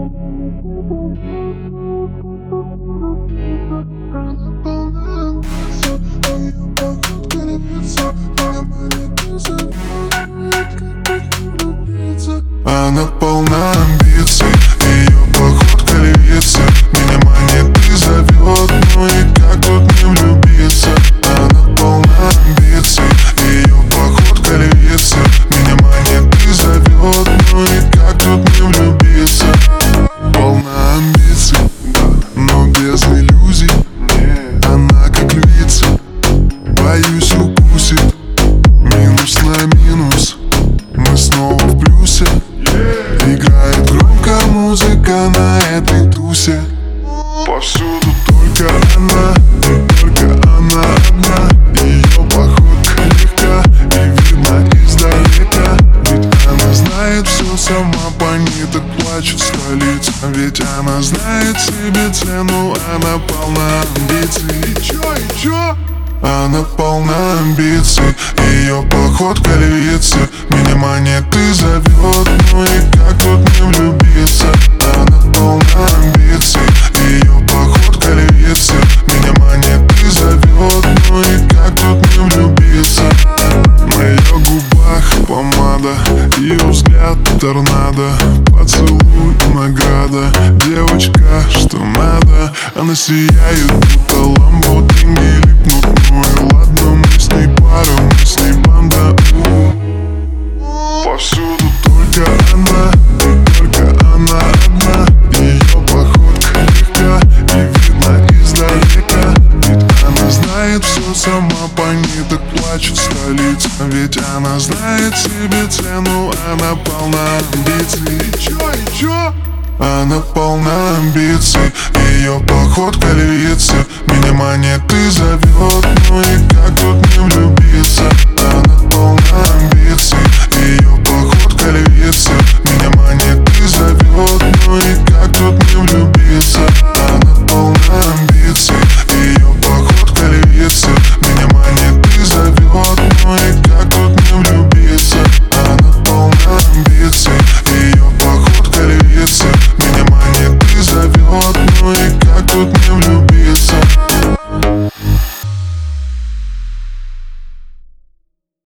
Она полна амбиций, ее походка львица. Меня манит и зовет, ну и как тут не влюбиться? Она полна амбиций, ее походка львица. Меня манит и зовет, ну и как тут не влюбиться? Полна амбиций, но без иллюзий. Она как львица, боюсь укусит. Минус на минус, мы снова в плюсе. Играет громко музыка на этой тусе. Повсюду только она одна. Ее походка легка и видно издалека. Ведь она знает все сама, по ней так плачет столица. Ведь она знает себе цену, она полна амбиций. И чё? Она полна амбиций, ее походка львица. Меня манит и зовет, ну и как тут не влюбиться? Она полна амбиций, ее походка львица. Меня манит и зовет, ну и как тут не влюбиться? На ее губах помада, ее взгляд торнадо. Поцелуй награда, девочка, что надо. Она сияет, будто ламборгини липнут. Ну и ладно, мы с ней пара, мы с ней банда. Повсюду только она одна. Ее походка легка и видно издалека. Ведь она знает все сама, по ней так плачет столица. Ведь она знает себе цену, она полна амбиций. И чё? Она полна амбиций, ее походка львица. Меня манит и зовет,